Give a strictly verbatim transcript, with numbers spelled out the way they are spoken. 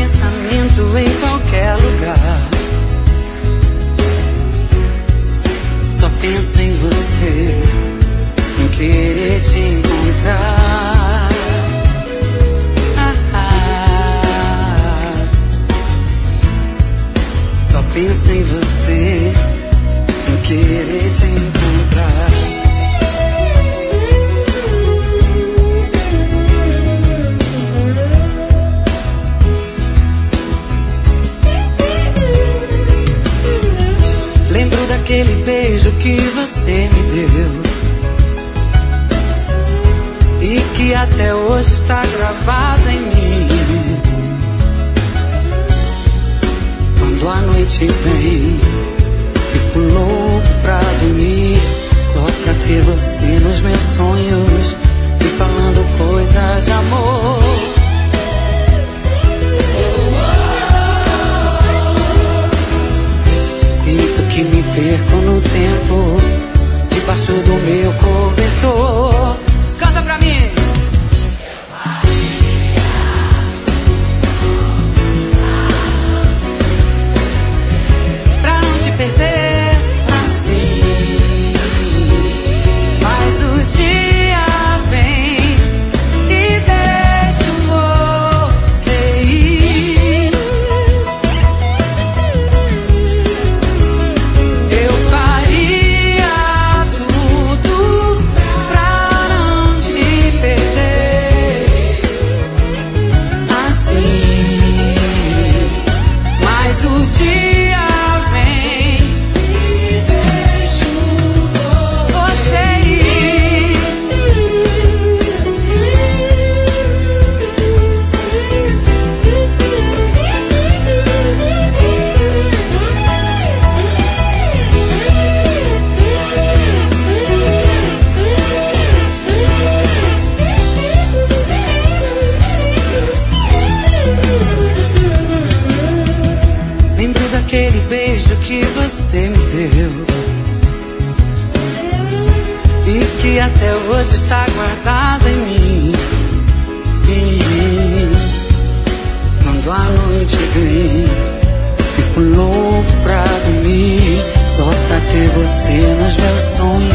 pensamento em qualquer lugar. Só penso em você, em querer te encontrar. Ah, ah. Só penso em você, em querer te encontrar. Lembro daquele beijo que você me deu e que até hoje está gravado em mim. Quando a noite vem, fico louco pra dormir, só pra ter você nos meus sonhos e falando coisas de amor. Sinto que me perco no tempo, debaixo do meu cobertor. Canta pra mim! Pra não te perder assim, mas o dia vem e deixa você ir. Eu faria tudo pra não te perder assim, mas o dia vem e deixa você ir. Lembro daquele beijo que você me deu e que até hoje está guardado em mim. E quando a noite vem, fico louco pra dormir, só pra ter você nos meus sonhos